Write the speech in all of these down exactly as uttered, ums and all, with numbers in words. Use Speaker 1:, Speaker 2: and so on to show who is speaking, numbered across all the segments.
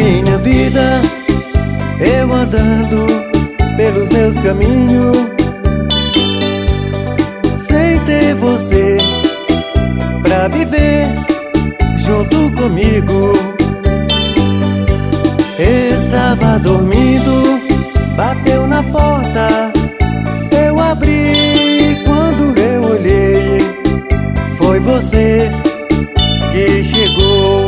Speaker 1: minha vida, eu andando pelos meus caminhos, sem ter você pra viver junto comigo. Estava dormindo, bateu na porta, eu abri. Quando eu olhei, foi você que chegou.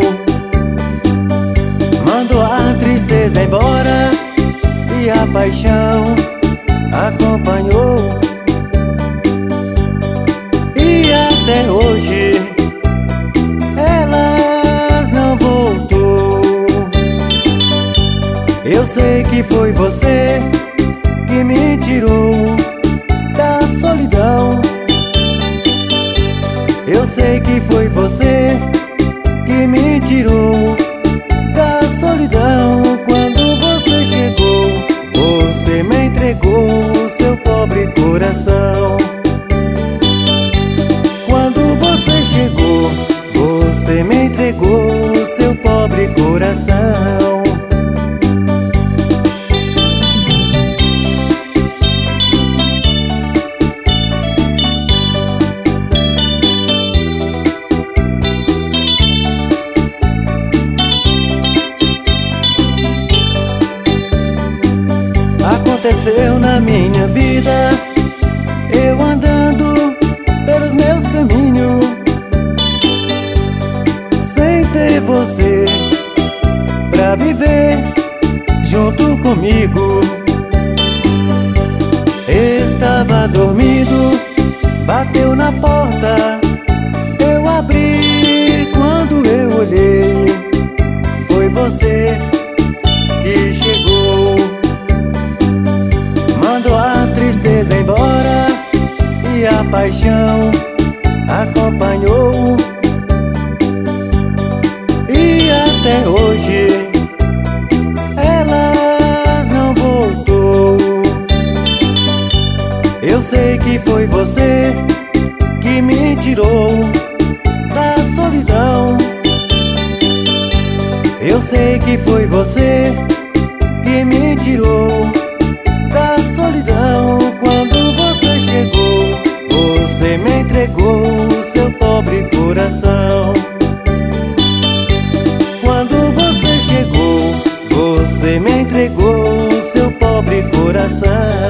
Speaker 1: Mandou a tristeza embora e a paixão acompanhou. E até hoje elas não voltou. Eu sei que foi você que me tirou da solidão. Eu sei que foi você que me tirou da solidão. Quando você chegou, você me entregou seu pobre coração. Quando você chegou, você me entregou seu pobre coração. Aconteceu na minha vida, eu andando pelos meus caminhos, sem ter você pra viver junto comigo. Estava dormindo, bateu na porta, eu abri. Quando eu olhei, foi você que chegou. Mandou a tristeza embora e a paixão acompanhou. E até hoje elas não voltou. Eu sei que foi você que me tirou da solidão. Eu sei que foi você que me tirou da solidão. Quando você chegou, você me entregou seu pobre coração. Quando você chegou, você me entregou seu pobre coração.